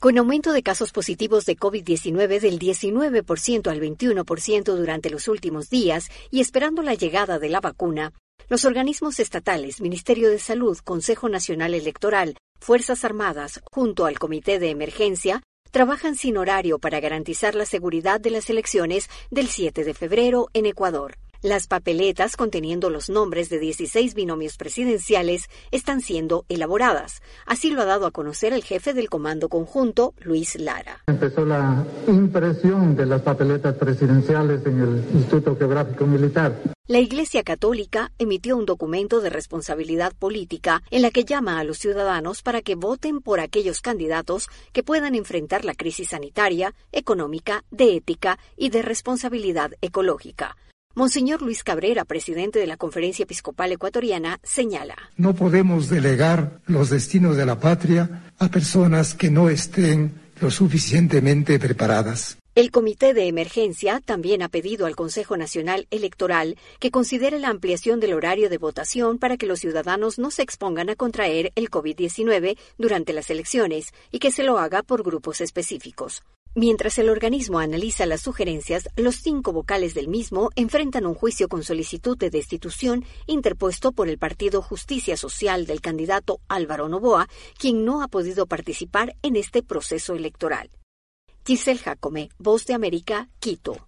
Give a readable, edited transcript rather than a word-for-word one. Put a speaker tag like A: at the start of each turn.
A: Con aumento de casos positivos de COVID-19 del 19% al 21% durante los últimos días y esperando la llegada de la vacuna, los organismos estatales, Ministerio de Salud, Consejo Nacional Electoral, Fuerzas Armadas, junto al Comité de Emergencia, trabajan sin horario para garantizar la seguridad de las elecciones del 7 de febrero en Ecuador. Las papeletas conteniendo los nombres de 16 binomios presidenciales están siendo elaboradas. Así lo ha dado a conocer el jefe del Comando Conjunto, Luis Lara.
B: Empezó la impresión de las papeletas presidenciales en el Instituto Geográfico Militar.
A: La Iglesia Católica emitió un documento de responsabilidad política en la que llama a los ciudadanos para que voten por aquellos candidatos que puedan enfrentar la crisis sanitaria, económica, de ética y de responsabilidad ecológica. Monseñor Luis Cabrera, presidente de la Conferencia Episcopal Ecuatoriana, señala:
C: No podemos delegar los destinos de la patria a personas que no estén lo suficientemente preparadas.
A: El Comité de Emergencia también ha pedido al Consejo Nacional Electoral que considere la ampliación del horario de votación para que los ciudadanos no se expongan a contraer el COVID-19 durante las elecciones y que se lo haga por grupos específicos. Mientras el organismo analiza las sugerencias, los 5 vocales del mismo enfrentan un juicio con solicitud de destitución interpuesto por el Partido Justicia Social del candidato Álvaro Noboa, quien no ha podido participar en este proceso electoral. Giselle Jacome, Voz de América, Quito.